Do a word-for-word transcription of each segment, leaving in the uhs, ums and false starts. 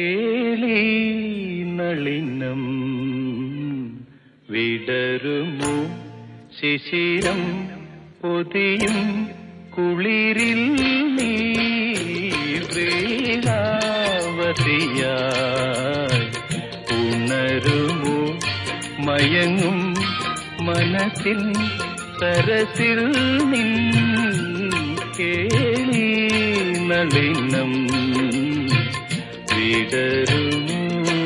കേളി നളിനം വിടരുമോ ശിശിരം പൊതിയും കുളിരിൽ നീ വേളാവതിയായി ഉണരുമോ മയങ്ങും മനസ്സിൽ സരസിൽ നിൻ കേളി നളിനം വിടരുമോ.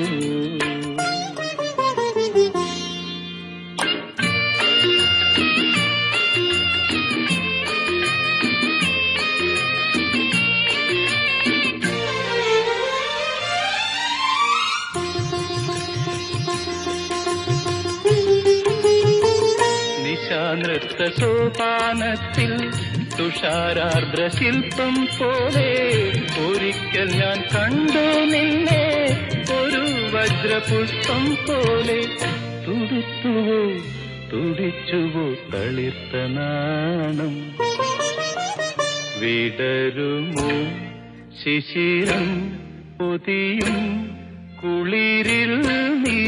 നൃത്ത സോപാനത്തിൽ തുഷാരാർദ്ര ശില്പം പോലെ ഒരിക്കൽ ഞാൻ കണ്ടു നിന്നെ ഒരു വജ്രപുഷ്പം പോലെ. തുടുത്തുവോ തുടിച്ചുവോ തളിർത്ത നാണം വിടരുമോ ശിശിരം പൊതിയും കുളിരിൽ നീ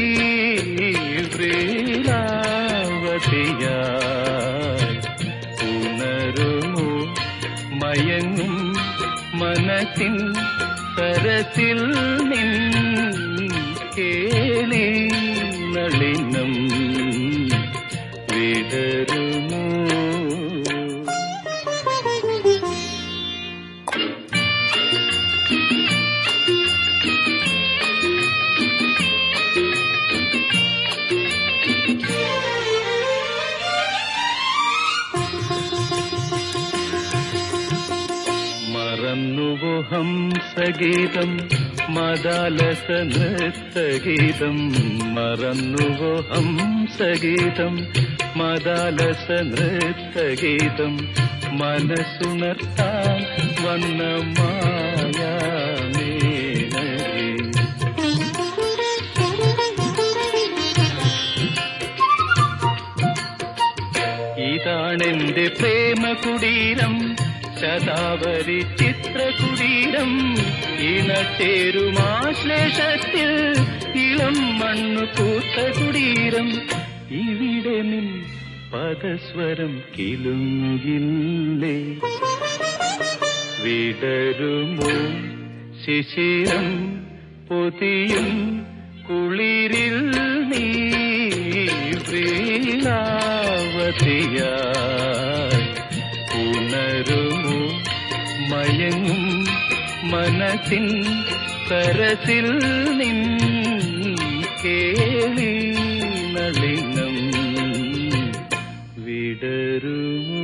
വേളാവതിയായി ഉണരുമോ മയങ്ങും മനസ്സിൻ സരസിൽ നിൻ കേളി നളിനം വിടരുമോ. മറന്നുവോ ഹംസഗീതം മദാലസ നൃത്തഗീതം. മറന്നുവോ ഹംസഗീതം മദാലസ നൃത്തഗീതം. മനസ്സുണർത്താൻ വന്ന മായാമേനകി. ഇതാണെന്റെ പ്രേമ കുടീരം ശതാവരി ചിത്രകുടീരം. ഇണചേരുമാശ്ലേഷത്തിൽ ഇളം മണ്ണു പൂത്ത കുടീരം. ഇവിടെ നിൻ പദസ്വരം കിലുങ്ങില്ലേ. വിടരുമോ ശിശിരം പൊതിയും കുളിരിൽ നീ വേളാവതിയായി ഉണരുമോ മയങ്ങും മനസ്സിൻ സരസിൽ നിൻ കേളി നളിനം വിടരുമോ.